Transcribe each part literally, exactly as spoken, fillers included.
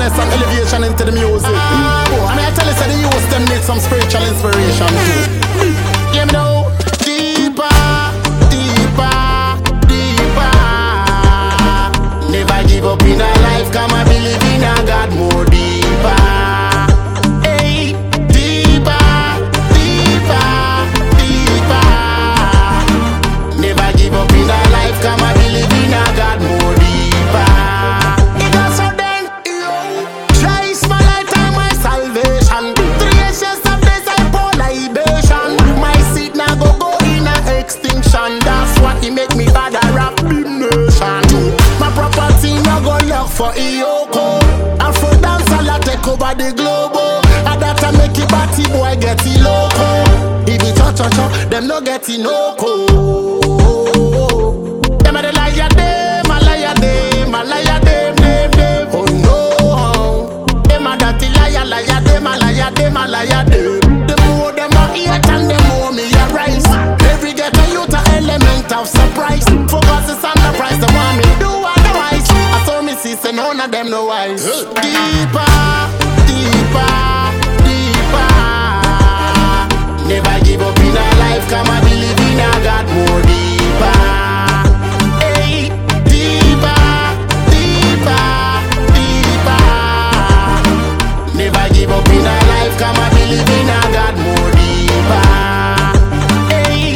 awareness and elevation into the music. Oh, and I tell you, say the youth them need some spiritual inspiration too. Hear me now. Deeper, deeper, deeper. Never give up in a life, come and believe in a God more deeper. Hey, deeper, deeper, deeper. Never give up in a life, come and believe in a God more deeper. It goes so then, yo. Christ my light and my salvation. Three ashes of this I pour libation. My seed now go go in a extinction. That's what he make me bad a rap big nation. My property now go lock for Iyoko. Afro dance all take over the globe. And that I make it batty boy get it loco. If it touch touch touch, them no get it no co. Them a the liar them, a liar them, a liar them, them, them. Oh no, them a dirty liar, liar them, a liar them, a liar them. The more them a hate and the more me a rise. Every get a youth a element of surprise. Focus is on the price, the want me do otherwise. I saw me see, say none of them no wise. Deeper, deeper, deeper. Never give up in a life, come and believe in a God more deeper. Hey, deeper, deeper, deeper. Never give up in a life, come and believe in a God more deeper. Hey,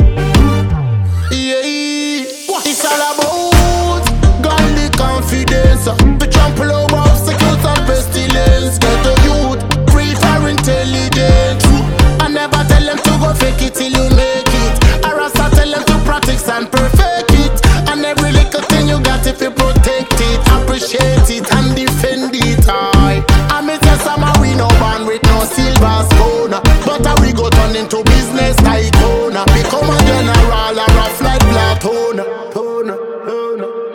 yeah, it's all about godly confidence. To trample over obstacles and pestilence. Get the youth free for intelligence. I never tell them to go fake it till you make it. I rasta tell them to practice and perfect it. And every little thing you got if you protect it, appreciate it and defend it. I, I may tell some we no born with no silver spoon, but how we go turn into business tycoon. Become a general or a flight platoon. Tone, tone.